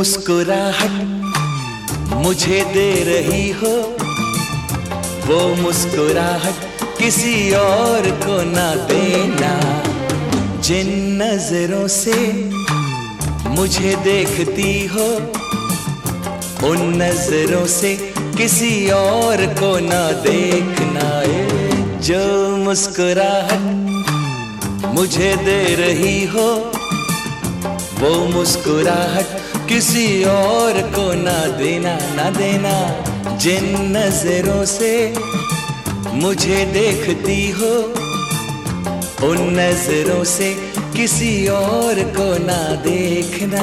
मुस्कुराहट मुझे दे रही हो, वो मुस्कुराहट किसी और को ना देना। जिन नजरों से मुझे देखती हो, उन नजरों से किसी और को ना देखना। जो मुस्कुराहट मुझे दे रही हो, वो मुस्कुराहट किसी और को ना देना, ना देना। जिन नजरों से मुझे देखती हो, उन नजरों से किसी और को ना देखना।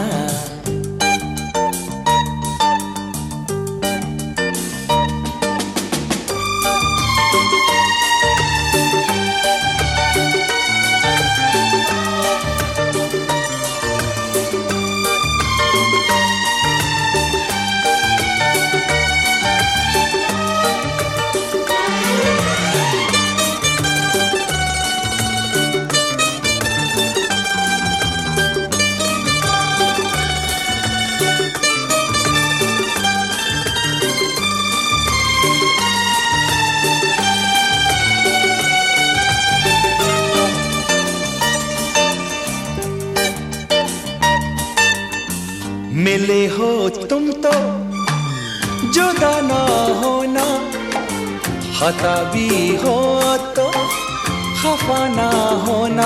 मिले हो तुम तो जुदा ना होना, खता भी हो तो खफा ना होना।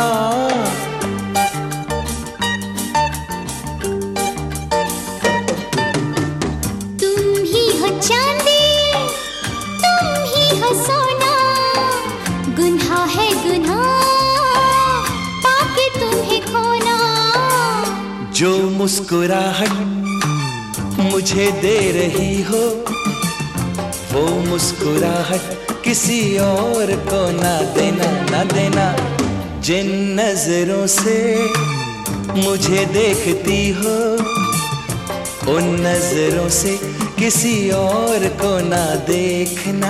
तुम ही हो चांदी, तुम ही हो सोना, गुनाह है गुनाह पाके तुम्हें खोना। जो मुस्कुराहट मुझे दे रही हो, वो मुस्कुराहट किसी और को ना देना, ना देना। जिन नजरों से मुझे देखती हो, उन नजरों से किसी और को ना देखना।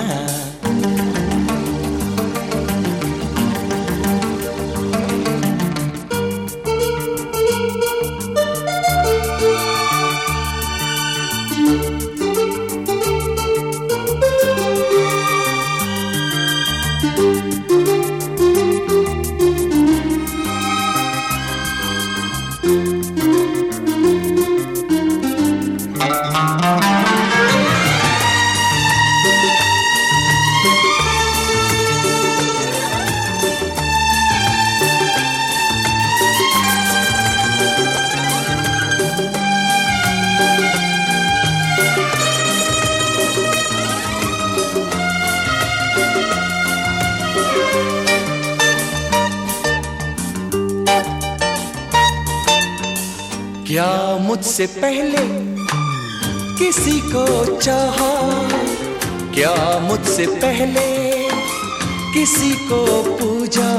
क्या मुझसे पहले किसी को चाहा, क्या मुझसे पहले किसी को पूजा।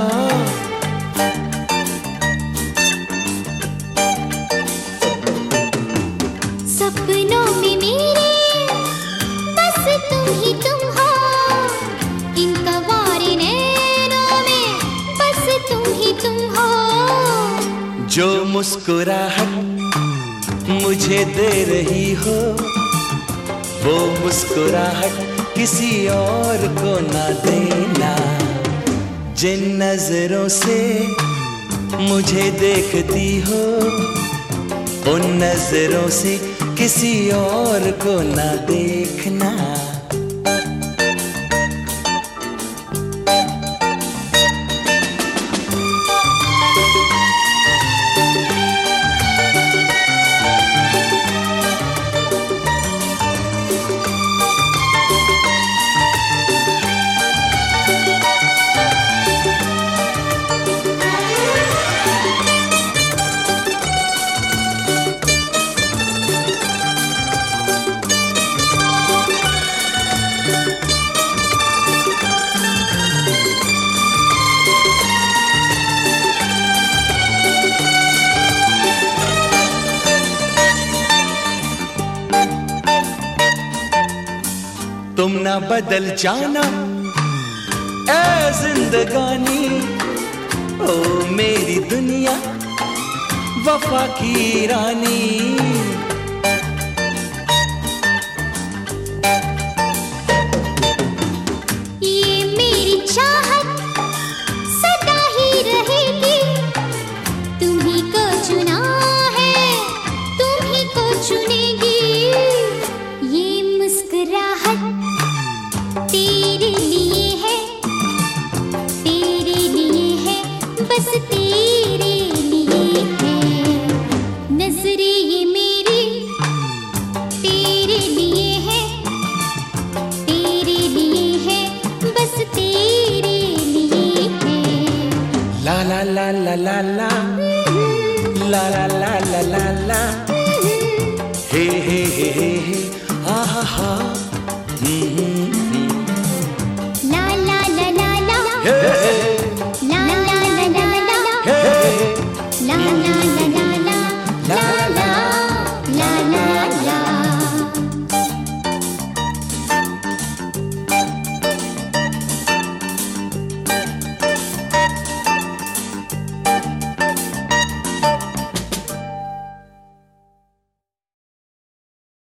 सपनों में मेरे बस तुम ही तुम हो, इन कवारे नैनों में बस तुम ही तुम हो। जो मुस्कुराहट मुझे दे रही हो, वो मुस्कुराहट किसी और को ना देना। जिन नजरों से मुझे देखती हो, उन नजरों से किसी और को ना देखना। तुम ना बदल जाना ऐ जिंदगानी, ओ मेरी दुनिया वफा की रानी। la la la la la la la la la la la hey hey hey hey ha ha ha